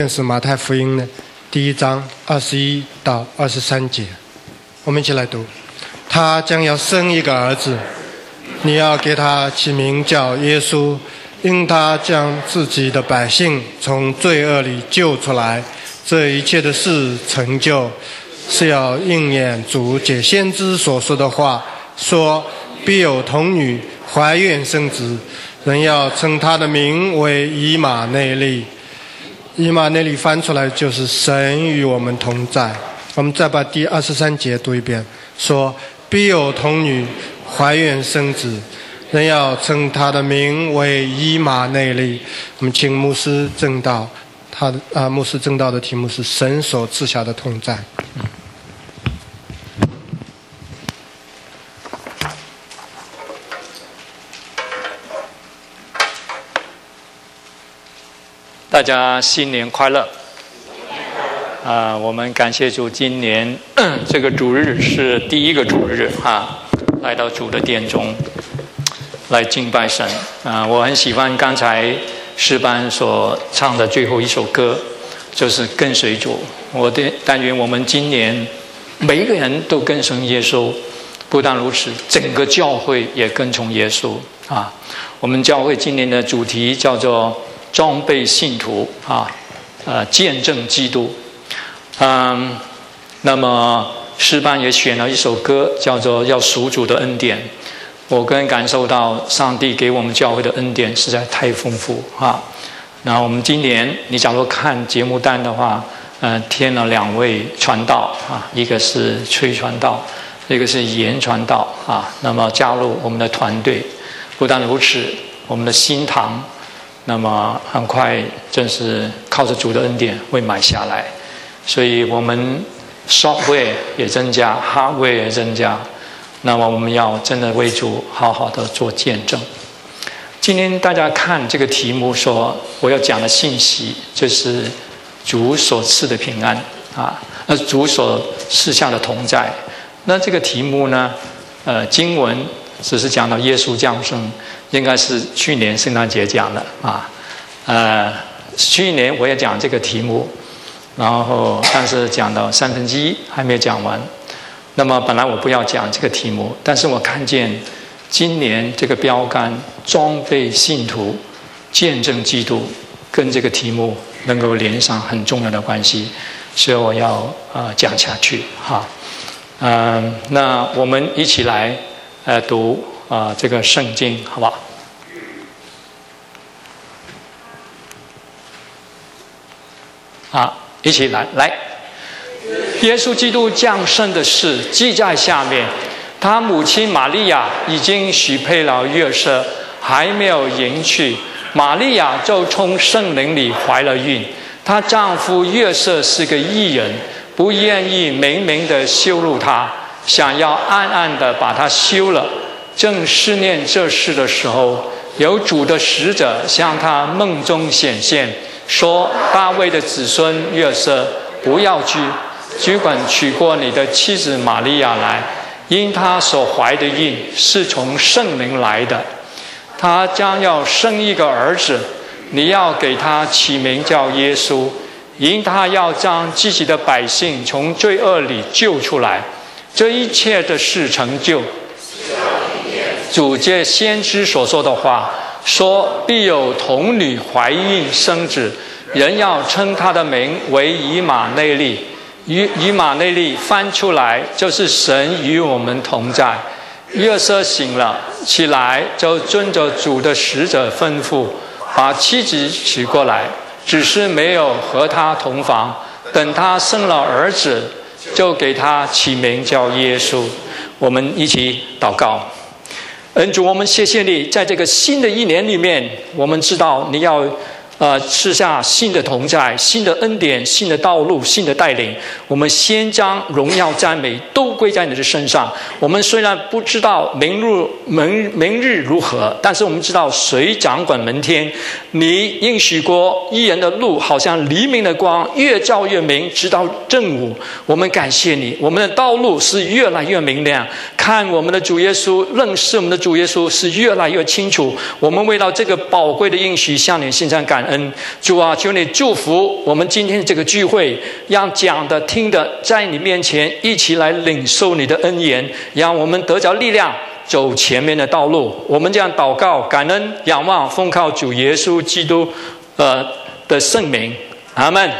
是马太福音的第1章21到23节，我们一起来读。他将要生一个儿子，你要给他起名叫耶稣，因他将自己的百姓从罪恶里救出来。这一切的事成就，是要应验主借先知所说的话，说必有童女怀孕生子，人要称他的名为以马内利。以马内利翻出来就是神与我们同在。我们再把第23节读一遍，说必有童女怀孕生子，人要称他的名为以马内利。我们请牧师证道，牧师证道的题目是神所赐下的同在。 大家新年快乐！我们感谢主，今年这个主日是第一个主日来到主的殿中来敬拜神我很喜欢刚才诗班所唱的最后一首歌，就是跟随主。但愿我们今年每一个人都跟从耶稣，不但如此，整个教会也跟从耶稣我们教会今年的主题叫做装备信徒见证基督那么诗班也选了一首歌，叫做要属主的恩典。我个人感受到上帝给我们教会的恩典实在太丰富那我们今年你假如看节目单的话添了2位传道一个是崔传道，一个是严传道那么加入我们的团队。不但如此，我们的新堂那么很快正是靠着主的恩典会买下来，所以我们 software 也增加， hardware 也增加。那么我们要真的为主好好的做见证。今天大家看这个题目说我要讲的信息就是主所赐的平安主所赐下的同在。那这个题目呢经文只是讲到耶稣降生，应该是去年圣诞节讲的去年我也讲这个题目，然后但是讲到1/3还没有讲完。那么本来我不要讲这个题目，但是我看见今年这个标杆装备信徒见证基督跟这个题目能够连上很重要的关系，所以我要讲下去那我们一起来读这个圣经好不好？一起来。耶稣基督降生的事记在下面。他母亲玛利亚已经许配了约瑟，还没有迎娶，玛利亚就从圣灵里怀了孕。她丈夫约瑟是个义人，不愿意明明的羞辱她，想要暗暗的把她休了。正思念这事的时候，有主的使者向他梦中显现，说大卫的子孙约瑟，不要惧，只管娶过你的妻子玛利亚来，因她所怀的孕是从圣灵来的。她将要生一个儿子，你要给他起名叫耶稣，因他要将自己的百姓从罪恶里救出来。这一切的事成就，主借先知所说的话，说必有童女怀孕生子，人要称他的名为以马内利。以马内利翻出来就是神与我们同在。约瑟醒了起来，就遵着主的使者吩咐，把妻子娶过来，只是没有和他同房。等他生了儿子，就给他起名叫耶稣。我们一起祷告。恩主，我们谢谢你，在这个新的一年里面，我们知道你要赐下新的同在，新的恩典，新的道路，新的带领。我们先将荣耀赞美都归在你的身上。我们虽然不知道明日如何，但是我们知道谁掌管明天。你应许过义人的路好像黎明的光，越照越明，直到正午。我们感谢你，我们的道路是越来越明亮。 看我们的主耶稣，认识我们的主耶稣是越来越清楚。我们为了这个宝贵的应许向你献上感恩。主啊，求你祝福我们今天这个聚会，让讲的听的在你面前一起来领受你的恩言，让我们得着力量走前面的道路。我们这样祷告感恩仰望，奉靠主耶稣基督的圣名，阿们。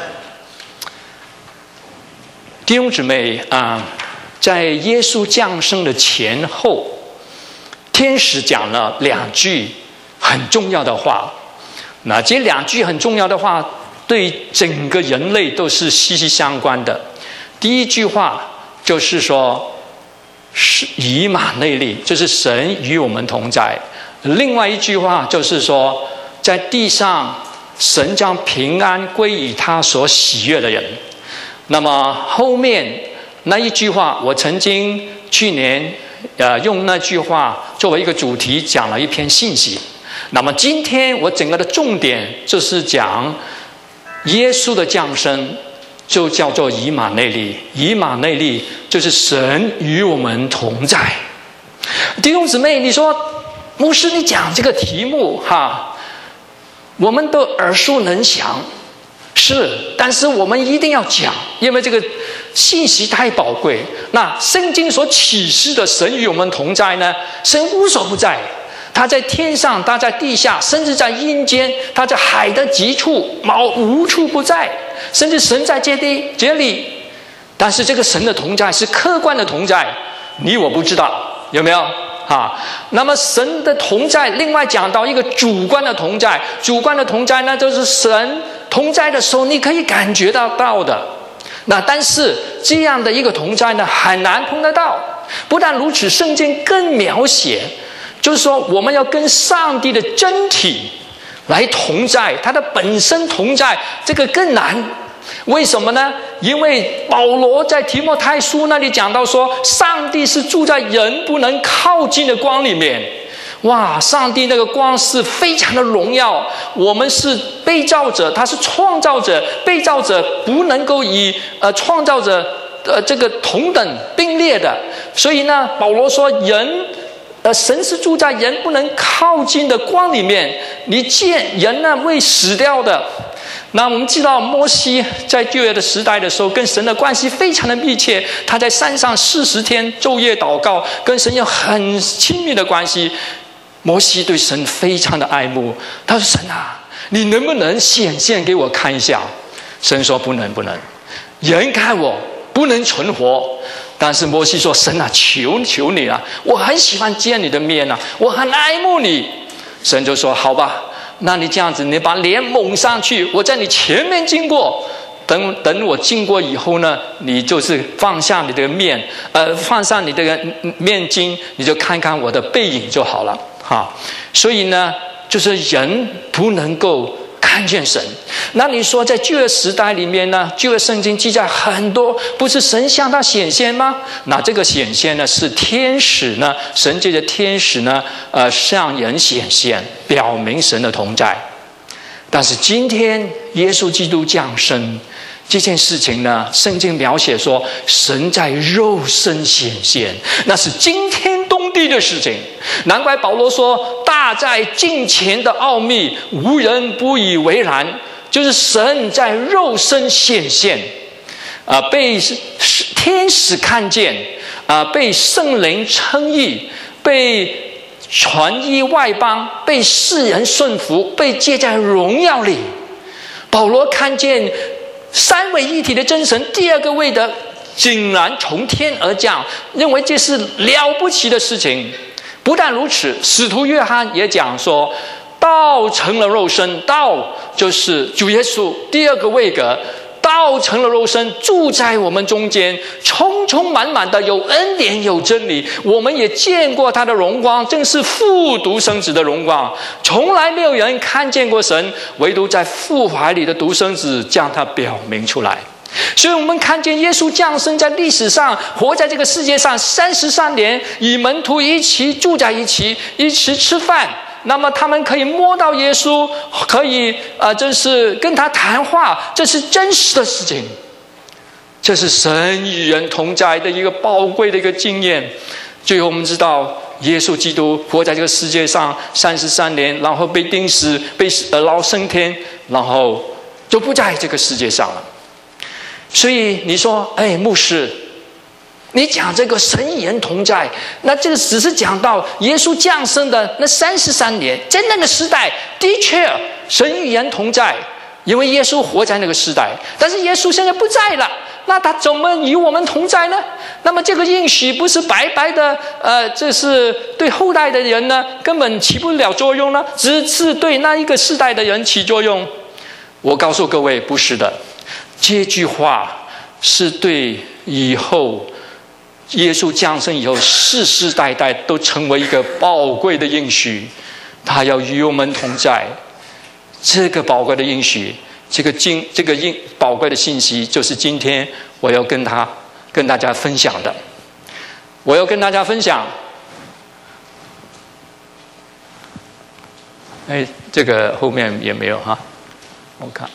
弟兄姊妹在耶稣降生的前后，天使讲了2句很重要的话。那这2句很重要的话对整个人类都是息息相关的。第一句话就是说是以马内利，就是神与我们同在。另外一句话就是说，在地上神将平安归于他所喜悦的人。那么后面那一句话，我曾经去年用那句话作为一个主题讲了一篇信息。那么今天我整个的重点就是讲耶稣的降生，就叫做以马内利。以马内利就是神与我们同在。弟兄姊妹，你说牧师你讲这个题目我们都耳熟能详，是，但是我们一定要讲，因为这个信息太宝贵。那圣经所启示的神与我们同在呢，神无所不在，他在天上，他在地下，甚至在阴间，他在海的极处，无处不在，甚至神在这里。但是这个神的同在是客观的同在，你我不知道，有没有那么神的同在另外讲到一个主观的同在。主观的同在呢，就是神同在的时候你可以感觉到的。那但是这样的一个同在呢，很难碰得到。不但如此，圣经更描写，就是说我们要跟上帝的真体来同在，他的本身同在，这个更难。为什么呢？因为保罗在提摩太书那里讲到说，上帝是住在人不能靠近的光里面。哇，上帝那个光是非常的荣耀，我们是被造者，他是创造者，被造者不能够以创造者这个同等并列的。所以呢，保罗说神是住在人不能靠近的光里面。你见人呢会死掉的。那我们知道摩西在旧约的时代的时候，跟神的关系非常的密切，他在山上40天昼夜祷告，跟神有很亲密的关系。摩西对神非常的爱慕，他说神啊，你能不能显现给我看一下？神说不能，人看我不能存活。但是摩西说，神啊，求你啊，我很喜欢见你的面啊，我很爱慕你。神就说好吧，那你这样子，你把脸蒙上去，我在你前面经过，等我经过以后呢，你就是放下你的面，放上你的面巾，你就看看我的背影就好了所以呢，就是人不能够看见神。那你说在旧约时代里面呢，旧约圣经记载很多，不是神向他显现吗？那这个显现呢，是天使呢，神借着天使呢向人显现，表明神的同在。但是今天耶稣基督降生这件事情呢，圣经描写说神在肉身显现，那是惊天动地的事情。难怪保罗说，大在近前的奥秘，无人不以为然。就是神在肉身显现被天使看见被圣灵称义，被传译外邦，被世人顺服，被接在荣耀里。保罗看见三位一体的真神，第二个位的竟然从天而降，认为这是了不起的事情。不但如此，使徒约翰也讲说，道成了肉身，道就是主耶稣，第二个位格，道成了肉身，住在我们中间，充充满满的有恩典有真理。我们也见过他的荣光，正是父独生子的荣光。从来没有人看见过神，唯独在父怀里的独生子将他表明出来。所以我们看见耶稣降生在历史上，活在这个世界上33年，与门徒一起住在一起，一起吃饭。那么他们可以摸到耶稣，可以就是跟他谈话，这是真实的事情。 这是神与人同在的一个宝贵的一个经验。最后我们知道，耶稣基督活在这个世界上33年，然后被钉死，被劳升天，然后就不在这个世界上了。所以你说，牧师，你讲这个神与人同在，那这个只是讲到耶稣降生的那33年，在那个时代的确神与人同在，因为耶稣活在那个时代。但是耶稣现在不在了，那他怎么与我们同在呢？那么这个应许不是白白的这是对后代的人呢根本起不了作用呢，只是对那一个世代的人起作用？我告诉各位，不是的。这句话是对以后耶稣降生以后世世代代都成为一个宝贵的应许，他要与我们同在。这个宝贵的应许，这个宝贵的信息，就是今天我要跟大家分享的。我要跟大家分享，这个后面也没有哈，我看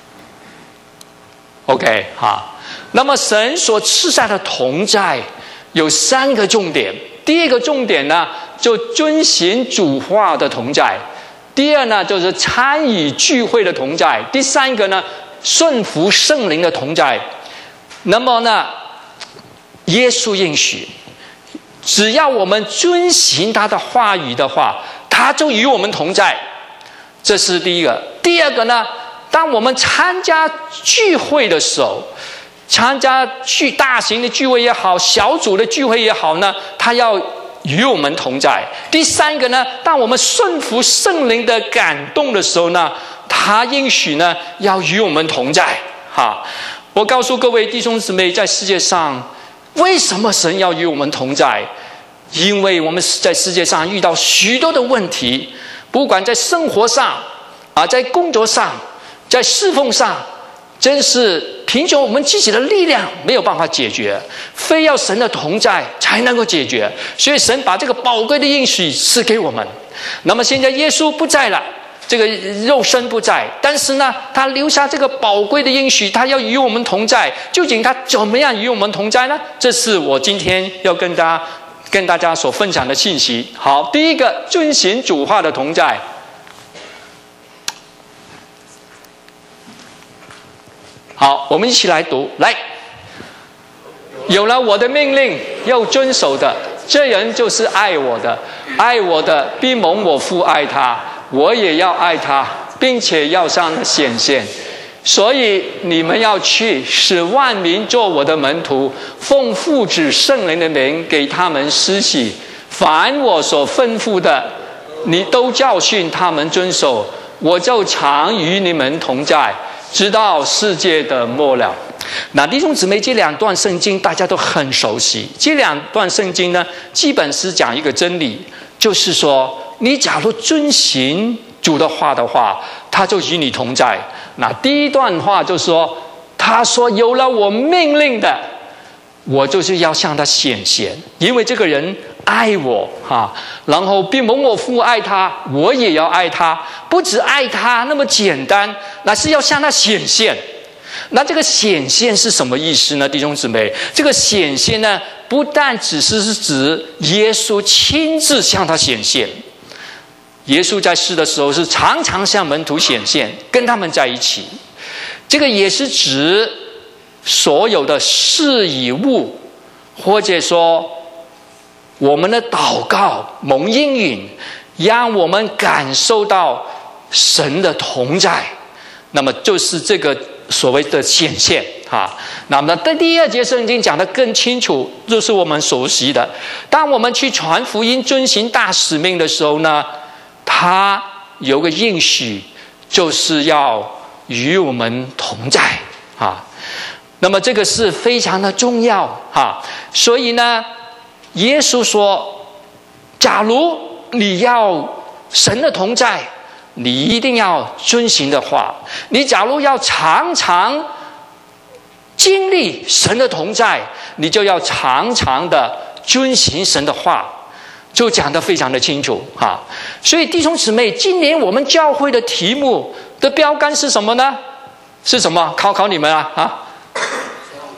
OK 好。那么神所赐下的同在有3个重点。第一个重点呢，就遵行主话的同在；第二呢，就是参与聚会的同在；第3个呢，顺服圣灵的同在。那么呢，耶稣应许，只要我们遵行他的话语的话，他就与我们同在。这是第一个。第二个呢，当我们参加聚会的时候，参加大型的聚会也好，小组的聚会也好呢，他要与我们同在。第3个呢，当我们顺服圣灵的感动的时候呢，他应许呢要与我们同在。我告诉各位弟兄姊妹，在世界上为什么神要与我们同在？因为我们在世界上遇到许多的问题，不管在生活上在工作上，在侍奉上，真是凭着我们自己的力量没有办法解决，非要神的同在才能够解决。所以神把这个宝贵的应许赐给我们。那么现在耶稣不在了，这个肉身不在，但是呢，他留下这个宝贵的应许，他要与我们同在。究竟他怎么样与我们同在呢？这是我今天要跟大家所分享的信息。好，第一个，遵行主话的同在。好，我们一起来读。来，有了我的命令又遵守的，这人就是爱我的。爱我的必蒙我父爱他，我也要爱他，并且要向他显现。所以你们要去，使万民做我的门徒，奉父子圣灵的名给他们施洗。凡我所吩咐的，你都教训他们遵守。我就常与你们同在，直到世界的末了。那弟兄姊妹，这2段圣经大家都很熟悉。这2段圣经呢，基本是讲一个真理，就是说，你假如遵行主的话的话，他就与你同在。那第一段话就说，他说有了我命令的，我就是要向他显现，因为这个人爱我然后并蒙我父爱他，我也要爱他。不只爱他那么简单，那是要向他显现。那这个显现是什么意思呢？弟兄姊妹，这个显现呢，不但只是指耶稣亲自向他显现。耶稣在世的时候是常常向门徒显现，跟他们在一起。这个也是指所有的事与物，或者说我们的祷告蒙应允，让我们感受到神的同在，那么就是这个所谓的显现那么第2节圣经讲得更清楚，就是我们熟悉的，当我们去传福音遵行大使命的时候呢，他有个应许，就是要与我们同在那么这个是非常的重要所以呢，耶稣说，假如你要神的同在，你一定要遵行的话，你假如要常常经历神的同在，你就要常常的遵行神的话，就讲得非常的清楚所以弟兄姊妹，今年我们教会的题目的标杆是什么呢？是什么？考考你们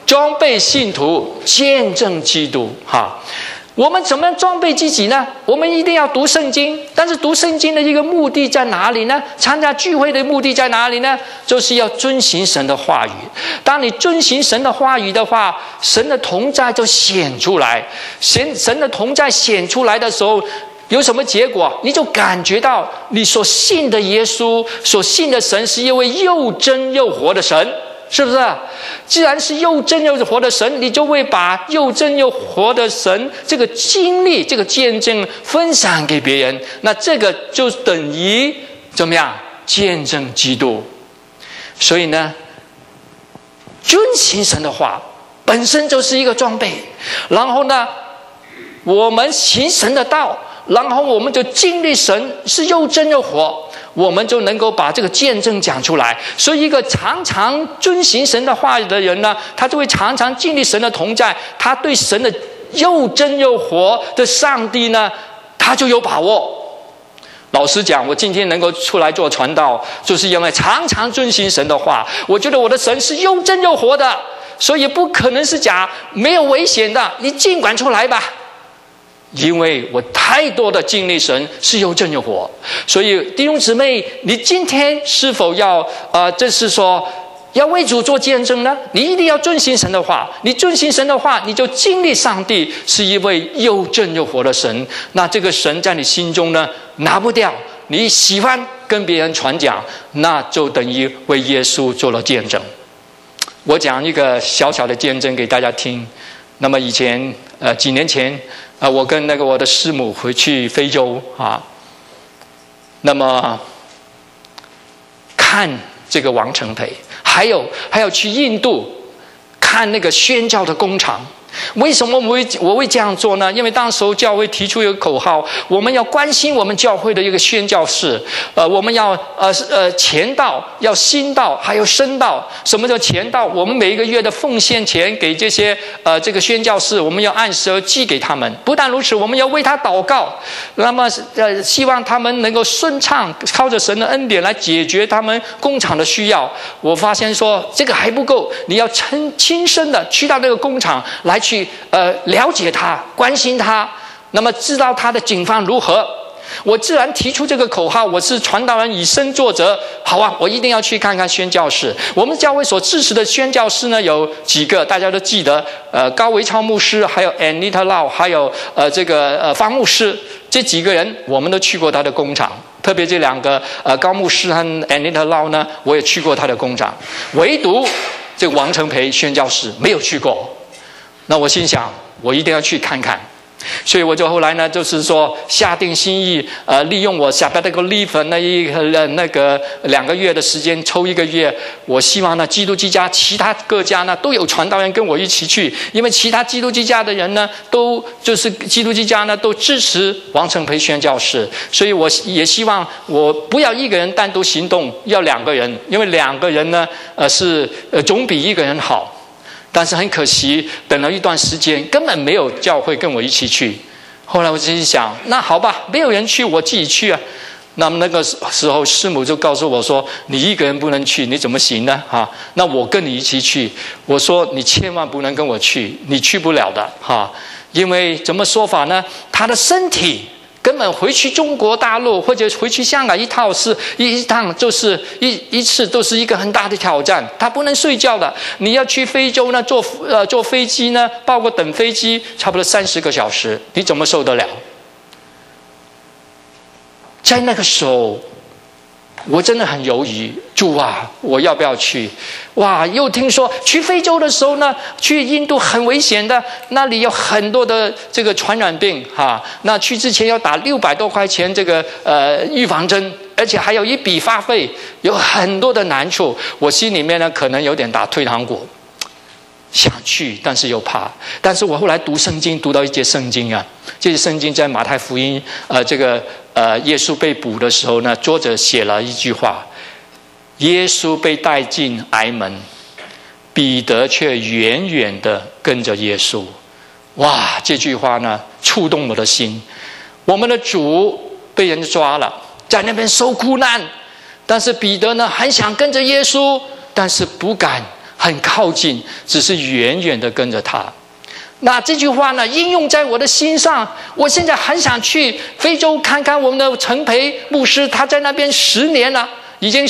装备信徒，见证基督。哈，我们怎么样装备自己呢？我们一定要读圣经，但是读圣经的一个目的在哪里呢？参加聚会的目的在哪里呢？就是要遵行神的话语。当你遵行神的话语的话，神的同在就显出来。神的同在显出来的时候，有什么结果？你就感觉到你所信的耶稣，所信的神是一位又真又活的神。是不是？既然是又真又活的神，你就会把又真又活的神这个经历、这个见证分享给别人。那这个就等于怎么样？见证基督。所以呢，遵行神的话本身就是一个装备。然后呢，我们行神的道，然后我们就经历神是又真又活。我们就能够把这个见证讲出来。所以一个常常遵行神的话语的人呢，他就会常常经历神的同在，他对神的又真又活的上帝呢，他就有把握。老实讲，我今天能够出来做传道，就是因为常常遵行神的话。我觉得我的神是又真又活的，所以不可能是假，没有危险的，你尽管出来吧。因为我太多的经历神是又真又活。所以弟兄姊妹，你今天是否要就是说要为主做见证呢？你一定要遵行神的话。你遵行神的话，你就经历上帝是一位又真又活的神。那这个神在你心中呢，拿不掉。你喜欢跟别人传讲，那就等于为耶稣做了见证。我讲一个小小的见证给大家听。那么以前几年前我跟我的师母回去非洲啊，那么看这个王成培，还有去印度看那个宣教的工厂。为什么我会这样做呢？因为当时候教会提出一个口号，我们要关心我们教会的一个宣教士，我们要前道，要新道，还有深道。什么叫前道？我们每一个月的奉献钱给这些这个宣教士，我们要按时寄给他们。不但如此，我们要为他祷告，那么希望他们能够顺畅，靠着神的恩典来解决他们工厂的需要。我发现说这个还不够，你要亲身的去到那个工厂来去了解他，关心他，那么知道他的境况如何。我自然提出这个口号，我是传道人以身作则。好啊，我一定要去看看宣教士。我们教会所支持的宣教士呢，有几个大家都记得，高维超牧师，还有 Anita Lau， 还有这个方牧师，这几个人我们都去过他的工厂。特别这两个高牧师和 Anita Lau 呢，我也去过他的工厂。唯独这个王成培宣教士没有去过。那我心想，我一定要去看看。所以我就后来呢，就是说下定心意，利用我sabbatical leave那个2个月的时间，抽1个月，我希望呢，基督之家其他各家呢都有传道人跟我一起去，因为其他基督之家的人呢，都就是基督之家呢都支持王成培宣教士，所以我也希望我不要1个人单独行动，要2个人，因为2个人呢，是总比1个人好。但是很可惜，等了一段时间，根本没有教会跟我一起去。后来我自己想，那好吧，没有人去，我自己去啊。那么那个时候，师母就告诉我说：“你1个人不能去，你怎么行呢？哈，那我跟你一起去。”我说：“你千万不能跟我去，你去不了的哈，因为怎么说法呢？他的身体。”根本回去中国大陆或者回去香港一趟就是一次都是一个很大的挑战，他不能睡觉的。你要去非洲呢，坐飞机呢，包括等飞机差不多30个小时，你怎么受得了？在那个时候，我真的很犹豫，主啊，我要不要去？哇，又听说去非洲的时候呢，去印度很危险的，那里有很多的这个传染病哈。那去之前要打600多块钱这个预防针，而且还有一笔花费，有很多的难处。我心里面呢，可能有点打退堂鼓，想去，但是又怕。但是我后来读圣经，读到一节圣经啊，这节圣经在马太福音耶稣被捕的时候呢，作者写了一句话：耶稣被带进癌门，彼得却远远的跟着耶稣。哇，这句话呢触动我的心。我们的主被人抓了，在那边受苦难，但是彼得呢很想跟着耶稣，但是不敢， 很靠近，只是远远的跟着他。那这句话呢，应用在我的心上。我现在很想去非洲看看我们的陈培牧师，他在那边10年了，已经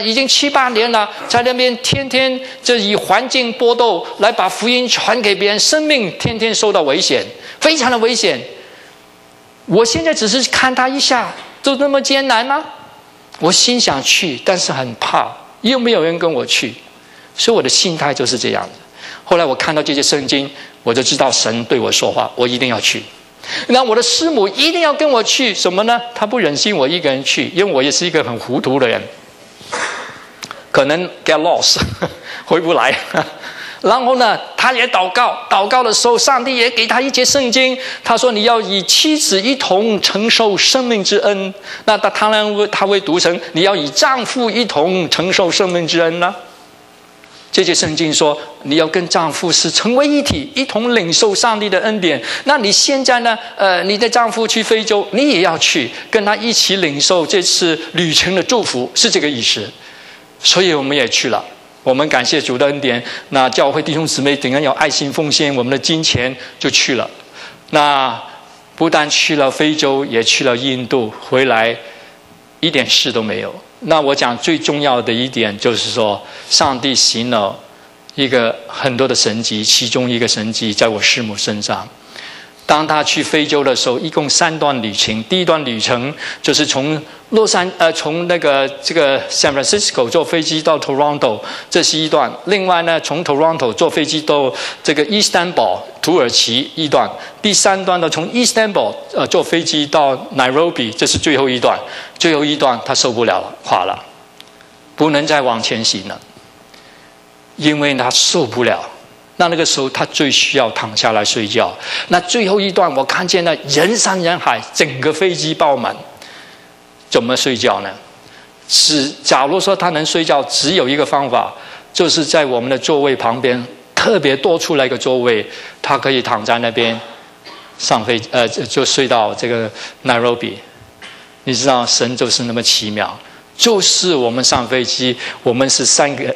7、8年了，在那边天天就以环境搏斗来把福音传给别人，生命天天受到危险，非常的危险。我现在只是看他一下，就那么艰难吗？我心想去，但是很怕，又没有人跟我去，所以我的心态就是这样子。后来我看到这些圣经，我就知道神对我说话，我一定要去。那我的师母一定要跟我去，什么呢？她不忍心我一个人去，因为我也是一个很糊涂的人，可能 get lost 回不来。然后呢，他也祷告的时候，上帝也给他一节圣经，他说你要以妻子一同承受生命之恩。那他会读成你要以丈夫一同承受生命之恩呢？这些圣经说你要跟丈夫是成为一体，一同领受上帝的恩典。那你现在呢你的丈夫去非洲，你也要去跟他一起领受这次旅程的祝福，是这个意思。所以我们也去了，我们感谢主的恩典。那教会弟兄姊妹等人有爱心奉献我们的金钱，就去了。那不但去了非洲，也去了印度，回来一点事都没有。那我讲最重要的一点就是说，上帝行了很多的神迹，其中一个神迹在我师母身上。当他去非洲的时候，一共3段旅程。第一段旅程就是从这个 San Francisco 坐飞机到 Toronto， 这是一段。另外呢，从 Toronto 坐飞机到这个 Istanbul 土耳其一段。第3段呢，从 Istanbul 坐飞机到 Nairobi， 这是最后一段。最后一段他受不了了，垮了，不能再往前行了，因为他受不了。那个时候他最需要躺下来睡觉。那最后一段我看见了人山人海，整个飞机爆满。怎么睡觉呢？假如说他能睡觉，只有一个方法，就是在我们的座位旁边特别多出来一个座位，他可以躺在那边就睡到这个 Nairobi。你知道神就是那么奇妙，就是我们上飞机，我们是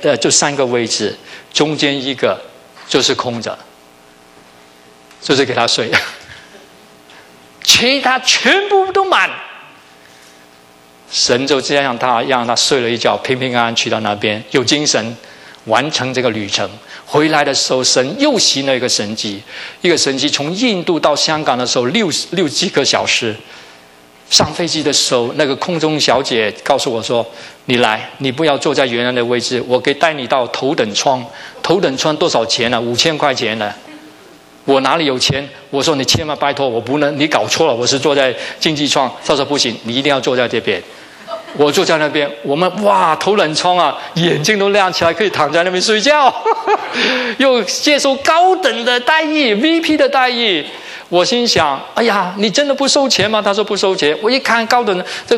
3个位置，中间一个就是空着，就是给他睡，其他全部都满。神就这样让他睡了一觉，平平安安去到那边，有精神完成这个旅程。回来的时候，神又行了一个神迹，从印度到香港的时候六几个小时。上飞机的时候，那个空中小姐告诉我说，你来，你不要坐在原来的位置，我可以带你到头等舱。头等舱多少钱呢？5000块钱呢。我哪里有钱？我说你千万拜托我，不能，你搞错了，我是坐在经济舱。他说不行，你一定要坐在这边。我坐在那边，我们头等舱啊，眼睛都亮起来，可以躺在那边睡觉，又接受高等的待遇 ，VP 的待遇。我心想，哎呀，你真的不收钱吗？他说不收钱。我一看高等这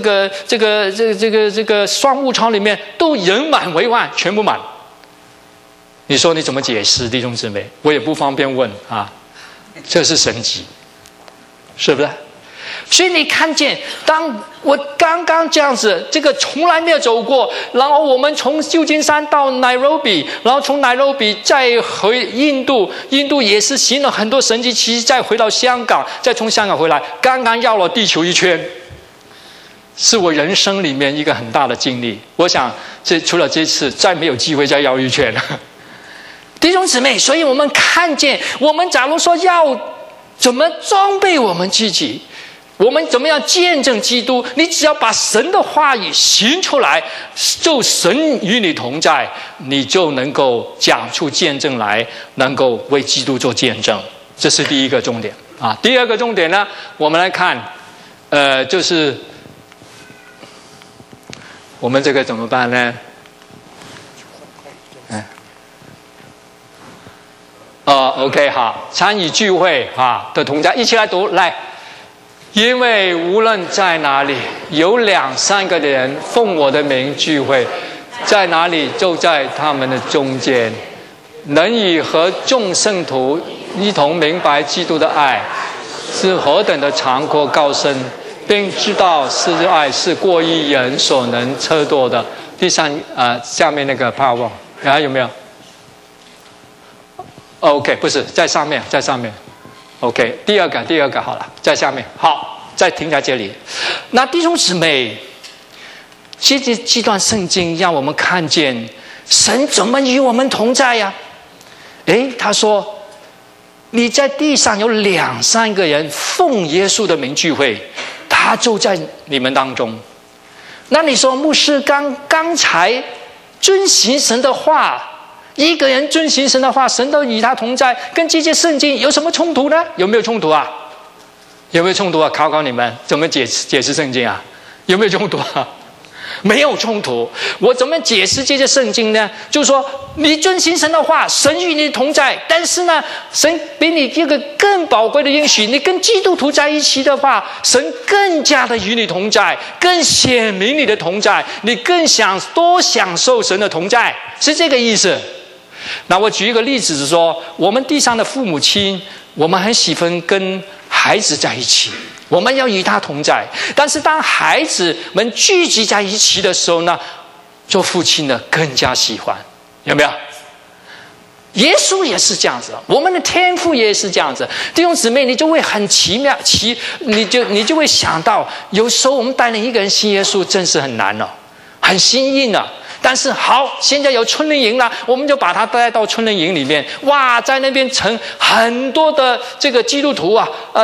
个商务舱里面都人满为患，全部满。你说你怎么解释，弟兄姊妹？我也不方便问啊，这是神迹，是不是？所以你看见，当我刚刚这样子，这个从来没有走过，然后我们从旧金山到 Nairobi， 然后从 Nairobi 再回印度，印度也是行了很多神迹奇迹，再回到香港，再从香港回来，刚刚绕了地球一圈，是我人生里面一个很大的经历。我想除了这次，再没有机会再绕一圈了。弟兄姊妹，所以我们看见，我们假如说要怎么装备我们自己，我们怎么样见证基督？你只要把神的话语行出来，就神与你同在，你就能够讲出见证来，能够为基督做见证。这是第一个重点啊。第二个重点呢，我们来看，就是我们这个怎么办呢？OK， 好，参与聚会的同家一起来读来。因为无论在哪里有2、3个人奉我的名聚会，在哪里就在他们的中间。能以和众圣徒一同明白基督的爱是何等的长阔高深，并知道是爱是过于人所能测度的。第三下面那个 PowerPoint 还有没有？ OK， 不是在上面，在上面。OK， 第二个好了，在下面。好，再停在这里。那弟兄姊妹，这段圣经让我们看见神怎么与我们同在呀？他说，你在地上有2-3个人奉耶稣的名聚会，他就在你们当中。那你说牧师刚才遵行神的话，一个人遵行神的话，神都与他同在，跟这些圣经有什么冲突呢？有没有冲突啊？有没有冲突啊？考你们怎么解释圣经啊？有没有冲突啊？没有冲突。我怎么解释这些圣经呢？就是说，你遵行神的话，神与你同在。但是呢，神给你一个更宝贵的应许，你跟基督徒在一起的话，神更加的与你同在，更显明你的同在，你更多享受神的同在，是这个意思。那我举一个例子是说，我们地上的父母亲，我们很喜欢跟孩子在一起，我们要与他同在。但是当孩子们聚集在一起的时候呢，做父亲的更加喜欢，有没有？耶稣也是这样子，我们的天父也是这样子。弟兄姊妹，你就会很奇妙，你就会想到，有时候我们带领一个人信耶稣，真是很难很新颖但是好，现在有春令营了，我们就把他带到春令营里面。哇，在那边成很多的这个基督徒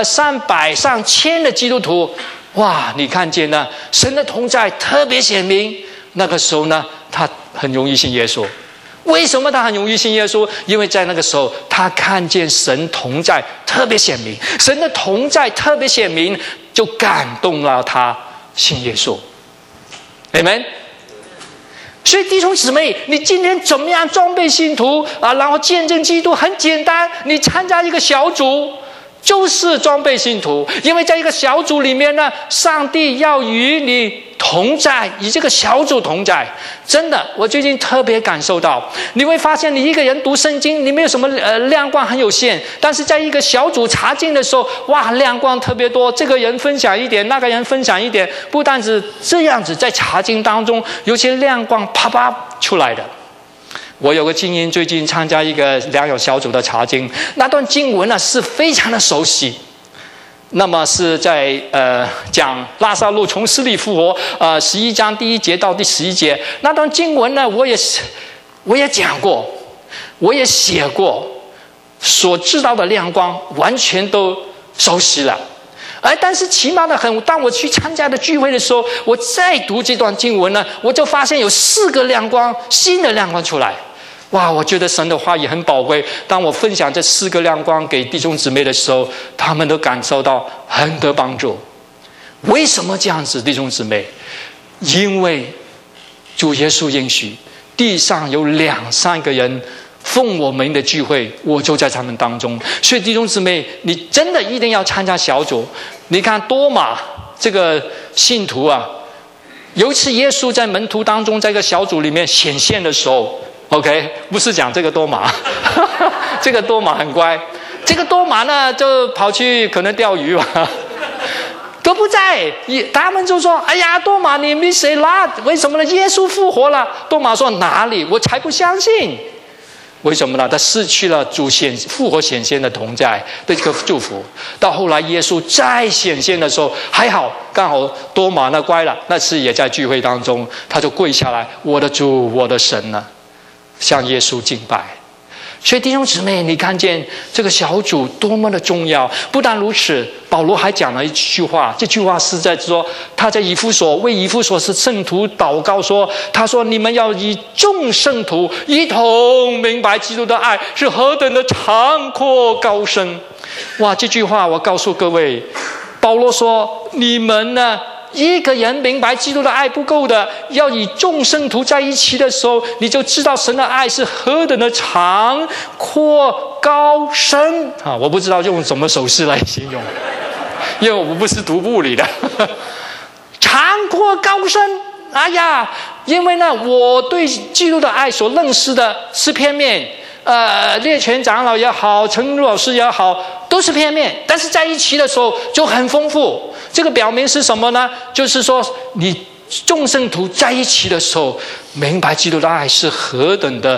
300上千的基督徒。哇，你看见呢，神的同在特别显明。那个时候呢，他很容易信耶稣。为什么他很容易信耶稣？因为在那个时候，他看见神同在特别显明，神的同在特别显明，就感动了他信耶稣。Amen。所以弟兄姊妹，你今天怎么样装备信徒然后见证基督？很简单，你参加一个小组就是装备信徒。因为在一个小组里面呢，上帝要与你同在，与这个小组同在。真的，我最近特别感受到，你会发现你一个人读圣经，你没有什么亮光，很有限。但是在一个小组查经的时候，哇，亮光特别多，这个人分享一点，那个人分享一点。不但是这样子，在查经当中有些亮光啪啪出来的。我有个经验，最近参加一个良友小组的查经，那段经文是非常的熟悉。那么是在讲拉撒路从死里复活，11章第1节到第11节那段经文呢，我也讲过，我也写过，所知道的亮光完全都熟悉了。但是奇妙的很，当我去参加的聚会的时候，我再读这段经文呢，我就发现有4个亮光，新的亮光出来。哇，我觉得神的话也很宝贵。当我分享这4个亮光给弟兄姊妹的时候，他们都感受到很多帮助。为什么这样子，弟兄姊妹？因为主耶稣应许，地上有2-3个人奉我名的聚会，我就在他们当中。所以弟兄姊妹，你真的一定要参加小组。你看多马这个信徒有一次耶稣在门徒当中，在一个小组里面显现的时候，OK， 不是讲这个多马，这个多马很乖，这个多马呢就跑去可能钓鱼吧，都不在。他们就说：“哎呀，多马你没谁啦？为什么呢？耶稣复活了。”多马说：“哪里？我才不相信。”为什么呢？他失去了主复活显现的同在的这个祝福。到后来耶稣再显现的时候，还好刚好多马呢乖了，那次也在聚会当中，他就跪下来：“我的主，我的神呢！”向耶稣敬拜。所以弟兄姊妹，你看见这个小组多么的重要。不但如此，保罗还讲了一句话，这句话是在说，他在为以弗所是圣徒祷告说，他说：“你们要以众圣徒一同明白基督的爱是何等的长阔高深。”哇，这句话我告诉各位，保罗说你们呢，一个人明白基督的爱不够的，要与众圣徒在一起的时候，你就知道神的爱是何等的长阔高深我不知道用什么手势来形容，因为我不是读物理的长阔高深。哎呀，因为呢，我对基督的爱所认识的是片面，列全长老也好，陈老师也好，都是片面，但是在一起的时候就很丰富。这个表明是什么呢？就是说你众圣徒在一起的时候，明白基督的爱是何等的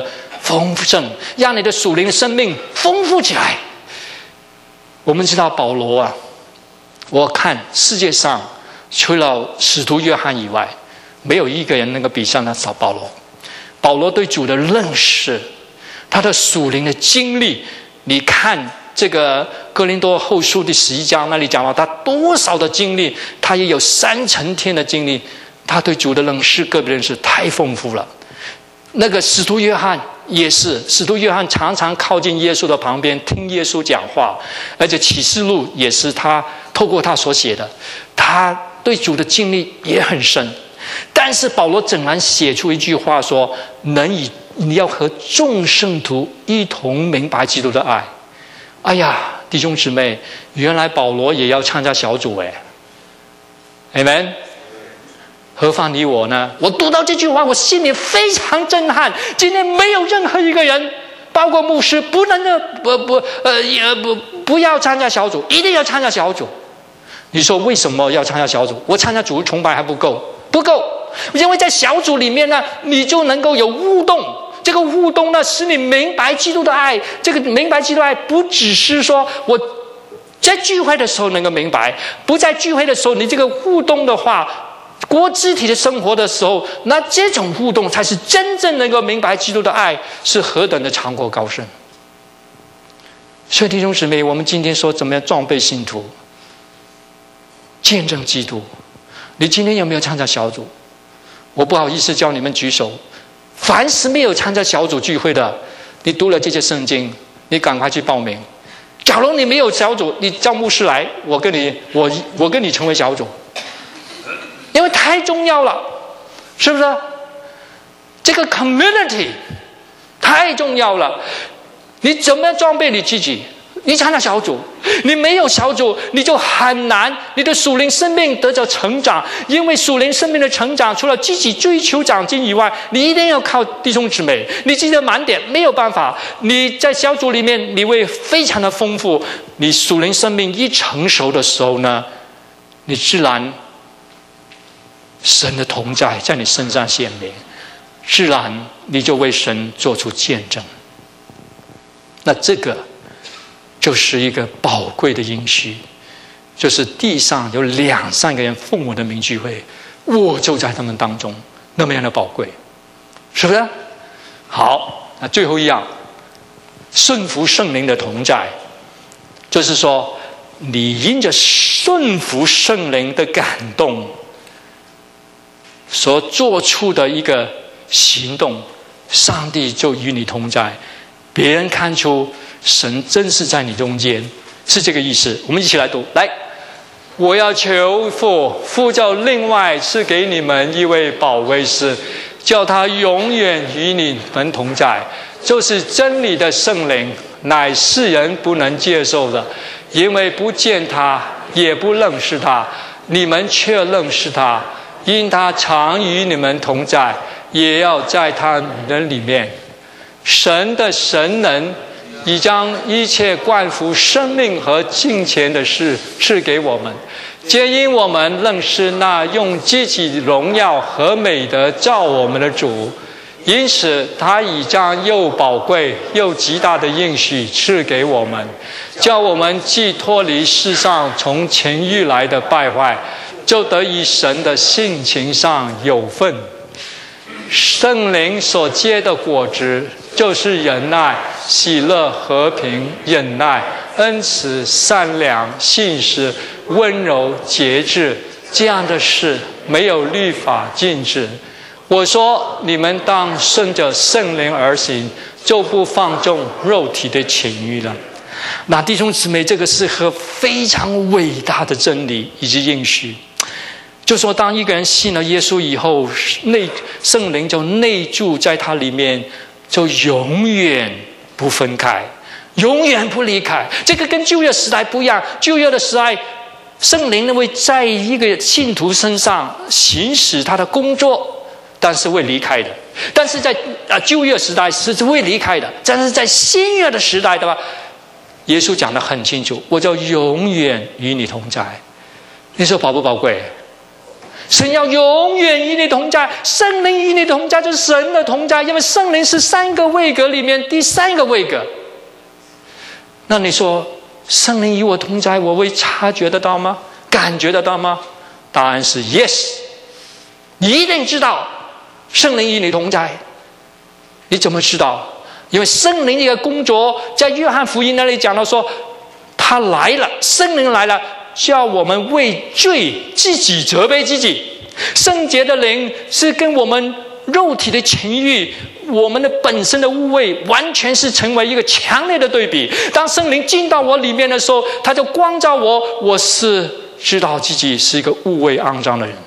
丰盛，让你的属灵的生命丰富起来。我们知道保罗啊，我看世界上除了使徒约翰以外，没有一个人能够比上他少保罗。保罗对主的认识，他的属灵的经历，你看这个哥林多后书第11章那里讲到他多少的经历，他也有3层天的经历，他对主的认识个别认识太丰富了。那个使徒约翰也是，使徒约翰常常靠近耶稣的旁边听耶稣讲话，而且启示录也是他透过他所写的，他对主的经历也很深。但是保罗竟然写出一句话说，你要和众圣徒一同明白基督的爱。哎呀，弟兄姊妹，原来保罗也要参加小组Amen。何况你我呢？我读到这句话，我心里非常震撼。今天没有任何一个人，包括牧师，不要参加小组，一定要参加小组。你说为什么要参加小组？我参加主日崇拜还不够，因为在小组里面呢，你就能够有互动。这个互动呢，使你明白基督的爱。这个明白基督的爱，不只是说我在聚会的时候能够明白，不在聚会的时候，你这个互动的话，过肢体的生活的时候，那这种互动才是真正能够明白基督的爱是何等的长阔高深。所以弟兄姊妹，我们今天说怎么样装备信徒，见证基督。你今天有没有参加小组？我不好意思叫你们举手。凡是没有参加小组聚会的，你读了这些圣经，你赶快去报名。假如你没有小组，你叫牧师来，我跟你成为小组，因为太重要了，是不是？这个 community 太重要了。你怎么装备你自己？你参加小组，你没有小组，你就很难你的属灵生命得着成长。因为属灵生命的成长，除了自己追求长进以外，你一定要靠弟兄姊妹。你自己的满点没有办法，你在小组里面你会非常的丰富。你属灵生命一成熟的时候呢，你自然神的同在在你身上显明，自然你就为神做出见证。那这个就是一个宝贵的应许，就是地上有2-3个人奉我的名聚会，我就在他们当中，那么样的宝贵，是不是？好，那最后一样，顺服圣灵的同在，就是说你因着顺服圣灵的感动所做出的一个行动，上帝就与你同在，别人看出神真是在你中间，是这个意思。我们一起来读，来，我要求父叫另外赐给你们一位保惠师，叫他永远与你们同在，就是真理的圣灵，乃世人不能接受的，因为不见他，也不认识他，你们却认识他，因他常与你们同在，也要在他们里面。神的神能已将一切关乎生命和金钱的事赐给我们，皆因我们认识那用自己荣耀和美德造我们的主，因此他已将又宝贵又极大的应许赐给我们，叫我们既脱离世上从前欲来的败坏，就得以神的性情上有份。圣灵所结的果子，就是忍耐、喜乐、和平、忍耐、恩慈、善良、信实、温柔、节制，这样的事没有律法禁止。我说你们当顺着圣灵而行，就不放纵肉体的情欲了。那弟兄姊妹，这个是个非常伟大的真理以及应许，就说当一个人信了耶稣以后，圣灵就内住在他里面，就永远不分开，永远不离开。这个跟旧约时代不一样，旧约的时代圣灵会在一个信徒身上行使他的工作，但是会离开的。但是在旧约时代是会离开的，但是在新约的时代的话，耶稣讲得很清楚，我就永远与你同在。你说宝不宝贵？ 神要永远与你同在，圣灵与你同在，就是神的同在，因为圣灵是3个位格里面第3个位格。那你说圣灵与我同在，我会察觉得到吗？感觉得到吗？答案是 yes， 你一定知道圣灵与你同在。你怎么知道？因为圣灵的一个工作，在约翰福音那里讲到说，他来了，圣灵来了，叫我们为罪自己责备自己。圣洁的灵是跟我们肉体的情欲，我们的本身的污秽，完全是成为一个强烈的对比。当圣灵进到我里面的时候，他就光照我，我是知道自己是一个污秽肮脏的人。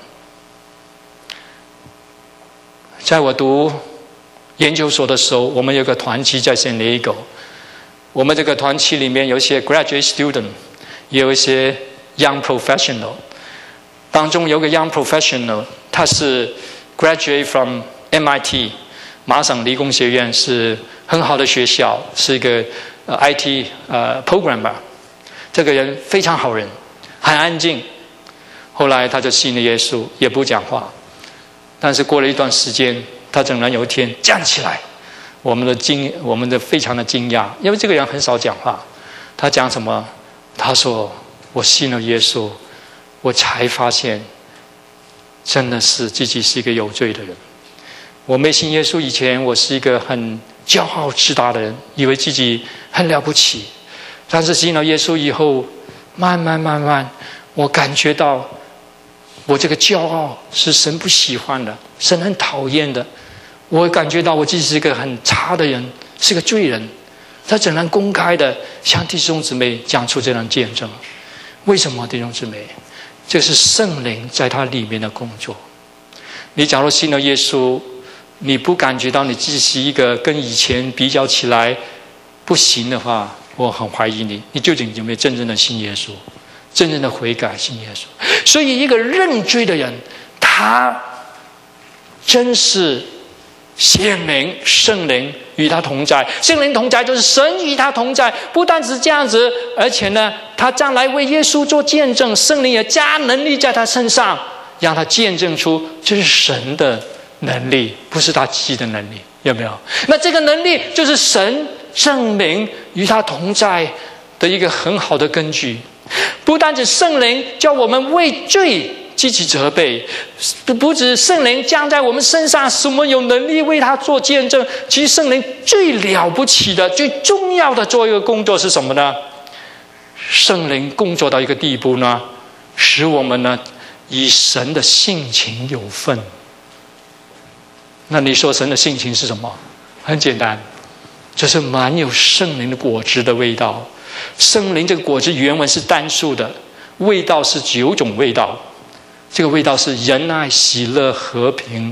在我读研究所的时候，我们有个团契在San Diego，我们这个团契里面有一些 graduate student， 也有一些 young professional。当中有个 young professional， 他是 graduate from MIT 麻省理工学院，是很好的学校，是一个IT programmer。这个人非常好人，很安静。后来他就信了耶稣，也不讲话。但是过了一段时间，他竟然有一天站起来，我们的非常的惊讶，因为这个人很少讲话。他讲什么？他说：“我信了耶稣，我才发现，真的是自己是一个有罪的人。我没信耶稣以前，我是一个很骄傲自大的人，以为自己很了不起。但是信了耶稣以后，慢慢，我感觉到我这个骄傲是神不喜欢的，神很讨厌的。我感觉到我自己是一个很差的人，是个罪人。他怎能公开的向弟兄姊妹讲出这样见证？为什么弟兄姊妹？这是圣灵在他里面的工作。你假如信了耶稣，你不感觉到你自己是一个跟以前比较起来不行的话，我很怀疑你究竟有没有真正的信耶稣，真正的悔改信耶稣。所以一个认罪的人，他真是显明圣灵与他同在。圣灵同在就是神与他同在，不单是这样子，而且呢，他将来为耶稣做见证，圣灵也加能力在他身上，让他见证出这是神的能力，不是他自己的能力，有没有？那这个能力就是神证明与他同在的一个很好的根据。不单指圣灵叫我们为罪积极责备，不止圣灵降在我们身上，使我们有能力为他做见证。其实圣灵最了不起的、最重要的做一个工作是什么呢？圣灵工作到一个地步呢，使我们呢以神的性情有份。那你说神的性情是什么？很简单，就是满有圣灵的果子的味道。圣灵这个果子原文是单数的，味道是9种味道。这个味道是仁爱、喜乐、和平、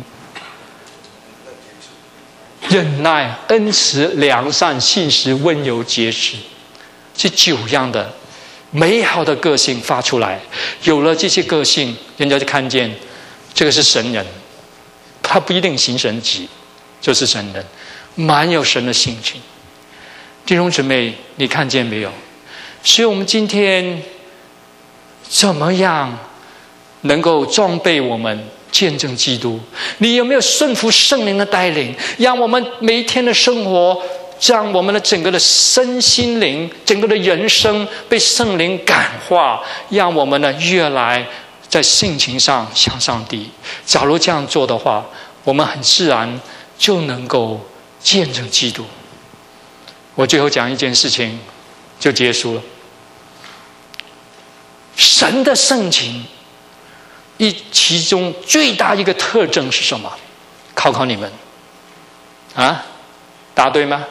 忍耐、恩慈、良善、信实、温柔、节制，这9样的美好的个性发出来。有了这些个性，人家就看见这个是神人，他不一定行神迹，就是神人，满有神的性情。弟兄姊妹，你看见没有？所以我们今天怎么样能够装备我们见证基督？你有没有顺服圣灵的带领，让我们每一天的生活，让我们的整个的身心灵、整个的人生被圣灵感化，让我们呢越来在性情上像上帝。假如这样做的话，我们很自然就能够见证基督。我最后讲一件事情就结束了。神的圣情其中最大一个特征是什么？考考你们啊，答对吗？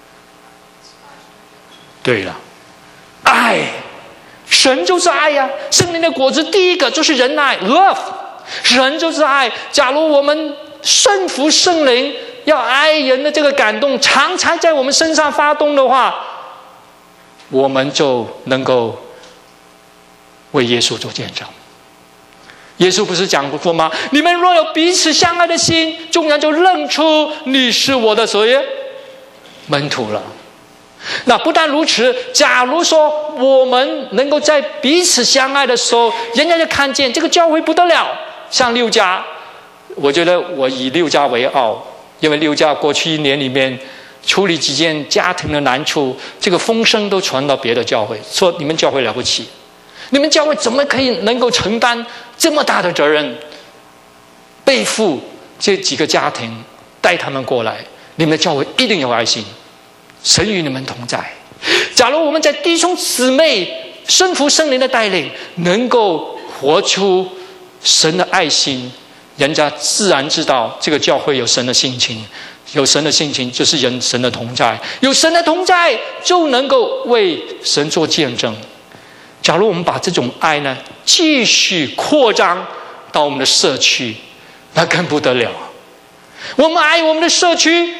对了，爱。神就是爱呀，圣灵的果子第一个就是仁爱 love， 神就是爱。假如我们顺服圣灵，要爱人的这个感动常常在我们身上发动的话，我们就能够为耶稣做见证。耶稣不是讲过吗？你们若有彼此相爱的心，众人就认出你是我的所谓门徒了。那不但如此，假如说我们能够在彼此相爱的时候，人家就看见这个教会不得了， 像六家，我觉得我以六家为傲，因为六家过去1年里面处理几件家庭的难处，这个风声都传到别的教会，说你们教会了不起，你们教会怎么可以能够承担这么大的责任，背负这几个家庭，带他们过来，你们的教会一定有爱心，神与你们同在。假如我们在弟兄姊妹顺服圣灵的带领，能够活出神的爱心，人家自然知道这个教会有神的性情，有神的性情就是神的同在，有神的同在就能够为神做见证。假如我们把这种爱呢继续扩张到我们的社区，那更不得了。我们爱我们的社区，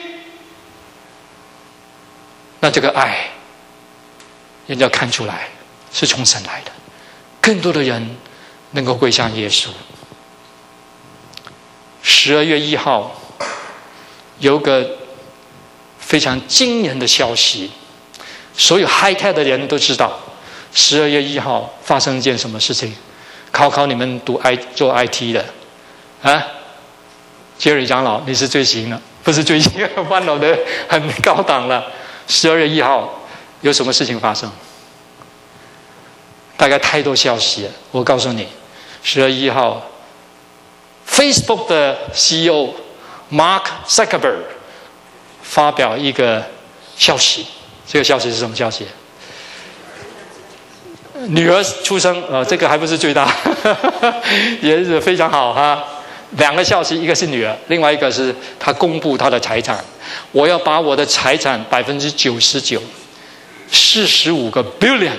那这个爱人家看出来是从神来的，更多的人能够归向耶稣。12月1号有个非常惊人的消息，所有 high tech 的人都知道12月1号发生一件什么事情。考考你们做 IT 的啊，杰瑞长老，你是最行的，不是最行的，万老的很高档了。12月1号有什么事情发生？大概太多消息了，我告诉你，12月1号 Facebook 的 CEO Mark Zuckerberg 发表一个消息，这个消息是什么消息？女儿出生，这个还不是最大，也是非常好哈。2个消息，一个是女儿，另外一个是他公布他的财产。我要把我的财产99%， 45个 billion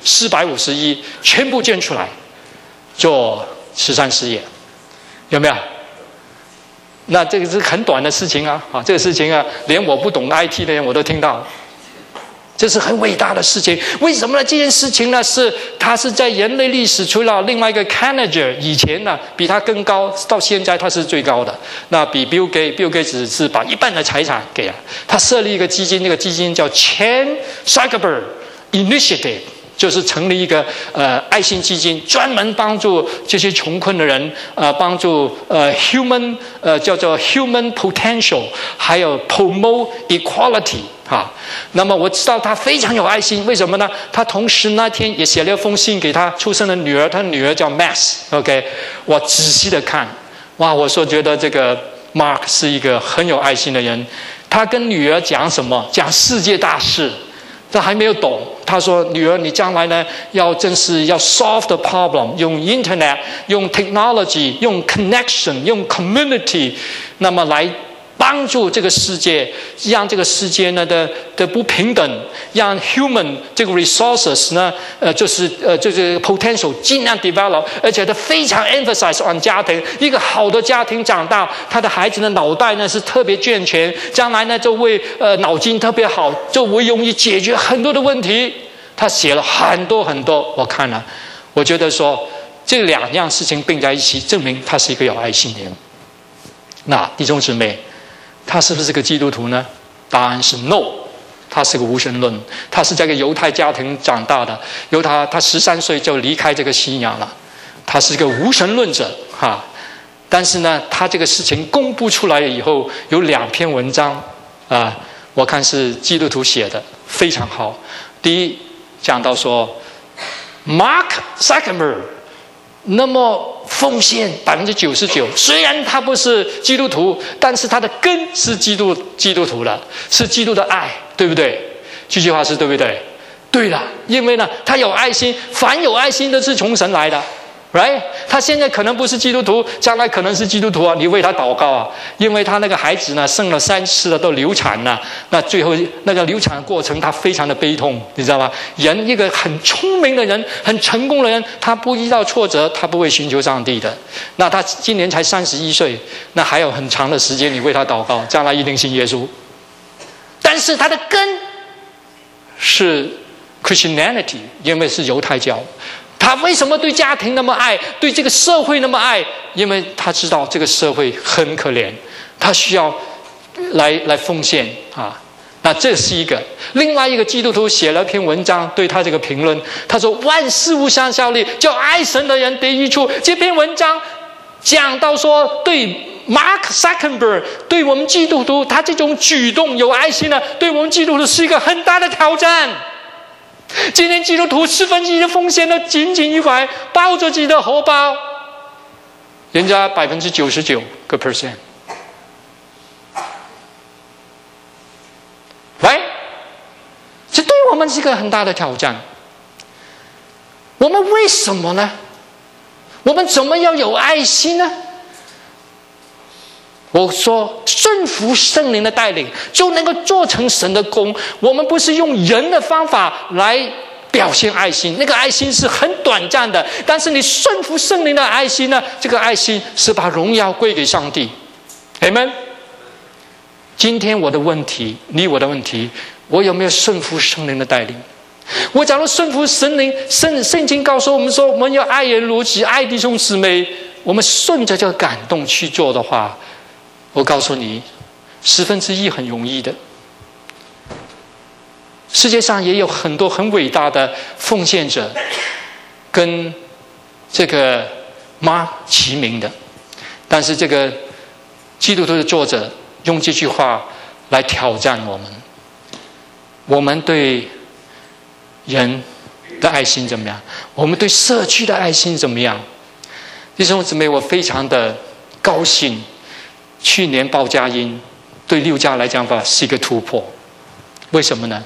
450亿全部捐出来做慈善事业，有没有？那这个是很短的事情啊，这个事情啊，连我不懂 IT 的人我都听到。这是很伟大的事情，为什么呢？这件事情呢，它是在人类历史除了另外一个 Carnegie 以前呢，比他更高，到现在他是最高的。那比 Bill Gates 是把1半的财产给了他，设立一个基金，那个基金叫 Chan Zuckerberg Initiative， 就是成立一个爱心基金，专门帮助这些穷困的人，帮助human 叫做 human potential， 还有 promote equality。那么我知道他非常有爱心，为什么呢？他同时那天也写了一封信给他出生的女儿，他的女儿叫 Max。OK， 我仔细的看，哇，我说觉得这个 Mark 是一个很有爱心的人。他跟女儿讲什么？讲世界大事，他还没有懂。他说：“女儿，你将来呢，真是要 solve the problem， 用 internet， 用 technology， 用 connection， 用 community， 那么来帮助这个世界，让这个世界呢的不平等，让 human 这个 resources 呢，就是 potential 尽量 develop， 而且他非常 emphasize on 家庭，一个好的家庭长大，他的孩子的脑袋呢是特别健全，将来呢就会脑筋特别好，就会容易解决很多的问题。他写了很多很多，我看了，我觉得说这2样事情并在一起，证明他是一个有爱心的人。那弟兄姊妹，他是不是个基督徒呢？答案是 no， 他是个无神论，他是在一个犹太家庭长大的，他13岁就离开这个信仰了，他是一个无神论者哈。但是呢，他这个事情公布出来了以后，有2篇文章我看是基督徒写的，非常好。第一，讲到说 Mark Zuckerberg 那么奉献99%，虽然他不是基督徒，但是他的根是基督徒了，是基督的爱，对不对？这句话是对不对？对了，因为呢，他有爱心，凡有爱心都是从神来的 ，right？ 他现在可能不是基督徒，将来可能是基督徒啊，你为他祷告啊，因为他那个孩子呢，生了3次了，都流产了，那最后那个流产的过程，他非常的悲痛，你知道吗？人一个很聪明的人，很成功的人，他不遇到挫折，他不会寻求上帝的。那他今年才31岁，那还有很长的时间，你为他祷告，将来一定信耶稣。但是他的根是 Christianity， 因为是犹太教。他为什么对家庭那么爱，对这个社会那么爱？因为他知道这个社会很可怜，他需要来奉献啊。那这是一个。另外一个基督徒写了篇文章对他这个评论，他说万事互相效力，叫爱神的人得益处。这篇文章讲到说对Mark Zuckerberg 对我们基督徒，他这种举动有爱心呢，对我们基督徒是一个很大的挑战。今天基督徒1/10的奉献都紧紧一怀，抱着自己的荷包，人家99%。喂，这对我们是一个很大的挑战。我们为什么呢？我们怎么要有爱心呢？我说顺服圣灵的带领就能够做成神的功。我们不是用人的方法来表现爱心，那个爱心是很短暂的，但是你顺服圣灵的爱心呢，这个爱心是把荣耀归给上帝。Amen。今天我的问题，你我的问题，我有没有顺服圣灵的带领？我假如顺服神灵，圣经告诉我们说，我们要爱人如己，爱弟兄姊妹，我们顺着这个感动去做的话，我告诉你，1/10很容易的。世界上也有很多很伟大的奉献者，跟这个妈齐名的，但是这个基督徒的作者用这句话来挑战我们：我们对人的爱心怎么样？我们对社区的爱心怎么样？弟兄姊妹，我非常的高兴，去年报佳音对6家来讲吧是一个突破。为什么呢？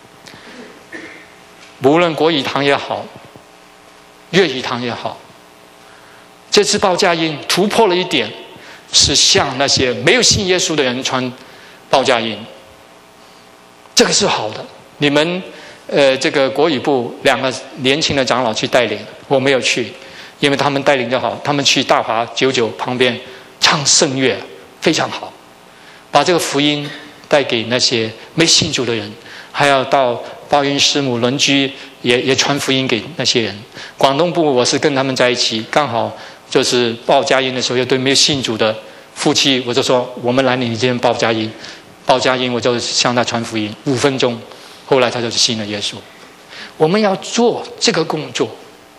无论国语堂也好，粤语堂也好，这次报佳音突破了一点，是向那些没有信耶稣的人传报佳音，这个是好的。你们这个国语部2个年轻的长老去带领，我没有去，因为他们带领就好，他们去大华99旁边唱圣乐，非常好，把这个福音带给那些没信主的人，还要到报云师母邻居也传福音给那些人。广东部我是跟他们在一起，刚好就是报佳音的时候，有对没有信主的夫妻，我就说我们来你这边报佳音，报佳音我就向他传福音5分钟，后来他就信了耶稣。我们要做这个工作，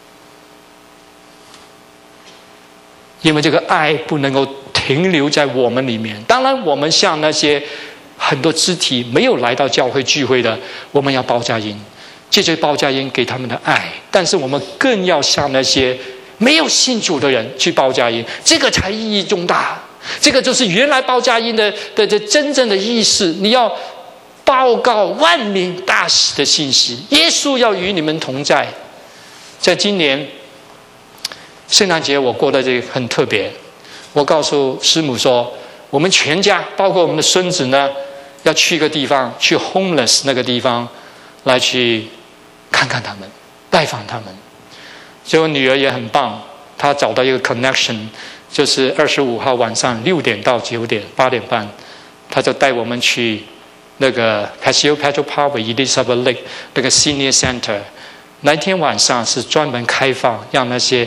因为这个爱不能够停留在我们里面。当然我们像那些很多肢体没有来到教会聚会的，我们要报佳音，借着报佳音给他们的爱，但是我们更要向那些没有信主的人去报佳音，这个才意义重大。这个就是原来报佳音的真正的意思。你要报告万民大喜的信息，耶稣要与你们同在。在今年圣诞节我过得这个很特别，我告诉师母说，我们全家包括我们的孙子呢，要去一个地方，去 homeless 那个地方来去看看他们，拜访他们。所以我女儿也很棒，她找到一个 connection， 就是25号晚上6点到9点8点半，她就带我们去那个 Paseo Petro Park Elizabeth Lake 那个 Senior Center。 那天晚上是专门开放让那些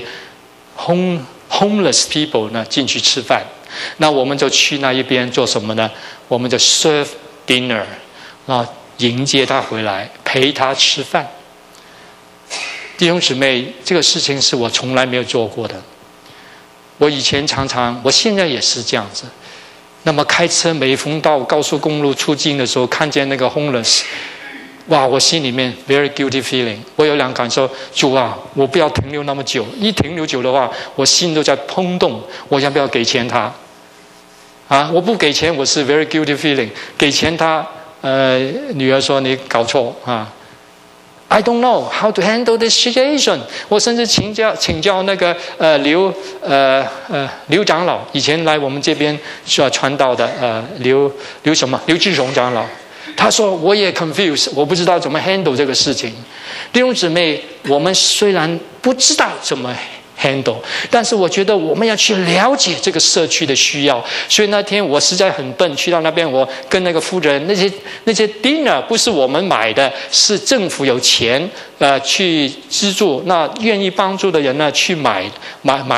homeless people 呢进去吃饭。那我们就去那一边做什么呢？我们就 serve dinner， 然后迎接他回来，陪他吃饭。弟兄姊妹，这个事情是我从来没有做过的。我以前常常，我现在也是这样子。那么开车每逢到高速公路出境的时候，看见那个 homeless， 哇，我心里面 very guilty feeling。我有两感受，主啊，我不要停留那么久，一停留久的话，我心都在砰动，我要不要给钱他？啊，我不给钱，我是 very guilty feeling。给钱他，女儿说你搞错啊。I don't know how to handle this situation。我甚至请教那个刘长老，以前来我们这边传道的刘志荣长老，他说我也 confused， 我不知道怎么 handle 这个事情。弟兄姊妹，我们虽然不知道怎么 handle， 但是我觉得我们要去了解这个社区的需要。所以那天我实在很笨，去到那边我跟那个负责人，那些 dinner 不是我们买的，是政府有钱去资助，那愿意帮助的人呢去买，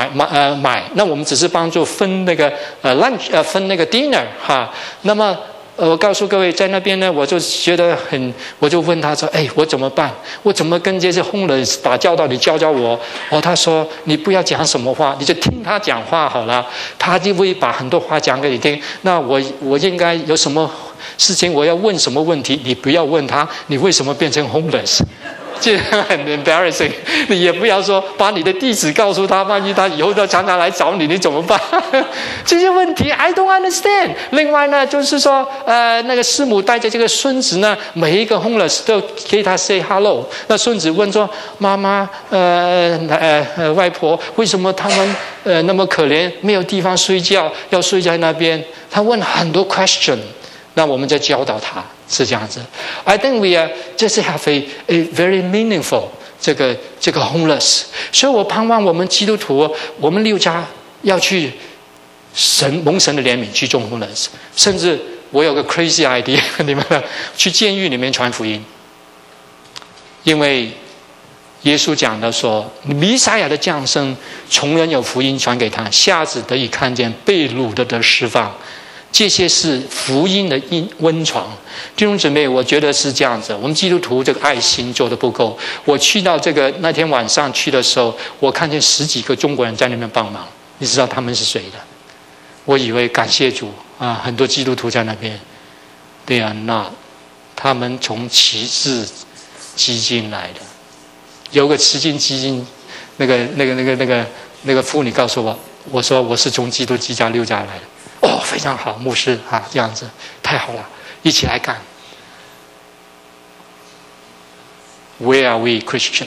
那我们只是帮助分那个lunch分那个 dinner 哈。那么我告诉各位，在那边呢，我就觉得我就问他说：“我怎么办？我怎么跟这些homeless打交道？你教教我。”他说：“你不要讲什么话，你就听他讲话好了，他就会把很多话讲给你听。那我应该有什么事情，我要问什么问题，你不要问他，你为什么变成 homeless？” 这很 embarrassing， 你也不要说把你的地址告诉他，万一他以后都常常来找你，你怎么办？这些问题 I don't understand。另外呢，就是说，那个师母带着这个孙子呢，每一个 homeless 都给他 say hello。那孙子问说：“妈妈，外婆，为什么他们那么可怜，没有地方睡觉，要睡在那边？”他问很多 question， 那我们就教导他。是这样子 ，I think we are just have a very meaningful 这个 homeless。所以我盼望我们基督徒，我们六家要去蒙神的怜悯去种 homeless， 甚至我有个 crazy idea， 你们去监狱里面传福音，因为耶稣讲的说，弥赛亚的降生，穷人有福音传给他，瞎子得以看见，被掳的得释放。这些是福音的温床，弟兄姊妹，我觉得是这样子。我们基督徒这个爱心做得不够。我去到那天晚上去的时候，我看见10几个中国人在那边帮忙。你知道他们是谁的？我以为感谢主啊，很多基督徒在那边。对啊，那他们从启智基金来的，有个慈济基金，那个妇女告诉我，我说我是从基督基家六家来的。非常好，牧师啊，这样子太好了，一起来干。Where are we Christian？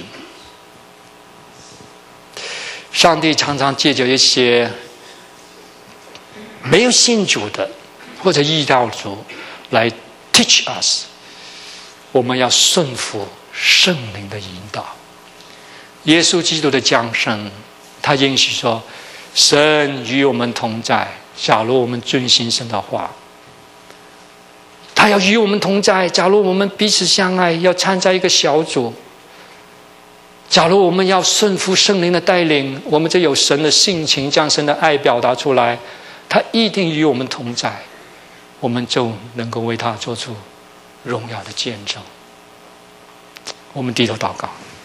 上帝常常借着一些没有信主的或者异教徒来 teach us， 我们要顺服圣灵的引导。耶稣基督的降生，他应许说：“神与我们同在。”假如我们遵行神的话，他要与我们同在。假如我们彼此相爱，要参加一个小组，假如我们要顺服圣灵的带领，我们就有神的性情，将神的爱表达出来，他一定与我们同在，我们就能够为他做出荣耀的见证。我们低头祷告。